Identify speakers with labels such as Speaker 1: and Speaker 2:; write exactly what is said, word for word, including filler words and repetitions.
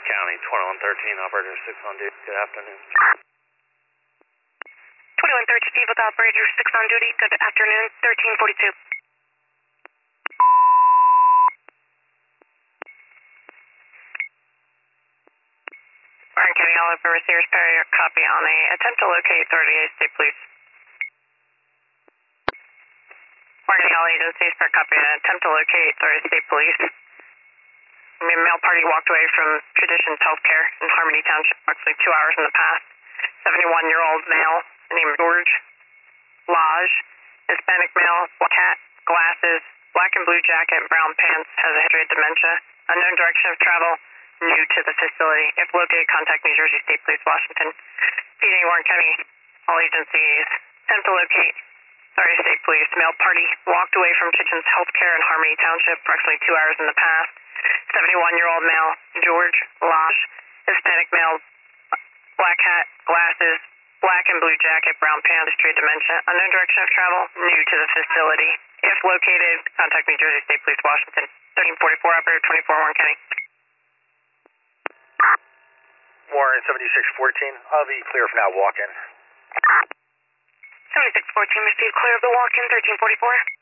Speaker 1: County, twenty-one thirteen, operator six on duty. Good afternoon.
Speaker 2: twenty-one thirteen, Steve with operator six on duty. Good afternoon, thirteen forty-two. Warren County, all over receivers, carrier, copy on a attempt to locate authority, state police. Warren County, all agencies, per copy an attempt to locate authority, state police. A male party walked away from Traditions Healthcare in Harmony Township approximately two hours in the past. seventy-one-year-old male named George Lodge, Hispanic male, black hat, glasses, black and blue jacket, brown pants, has a history of dementia. Unknown direction of travel, new to the facility. If located, contact New Jersey State Police, Washington. P D Warren County, all agencies. Attempt to locate, sorry, State Police. Male party walked away from Kitchens Healthcare in Harmony Township approximately two hours in the past. seventy-one-year-old male, George Lodge, Hispanic male, black hat, glasses, black and blue jacket, brown pants, history of dementia. Unknown direction of travel, new to the facility. If located, contact New Jersey State Police, Washington. thirteen forty-four, operator twenty-four, Warren County.
Speaker 1: Warren seventy-six fourteen, I'll be clear for now, walk in.
Speaker 2: seventy-six fourteen, received clear of the walk-in, thirteen forty-four.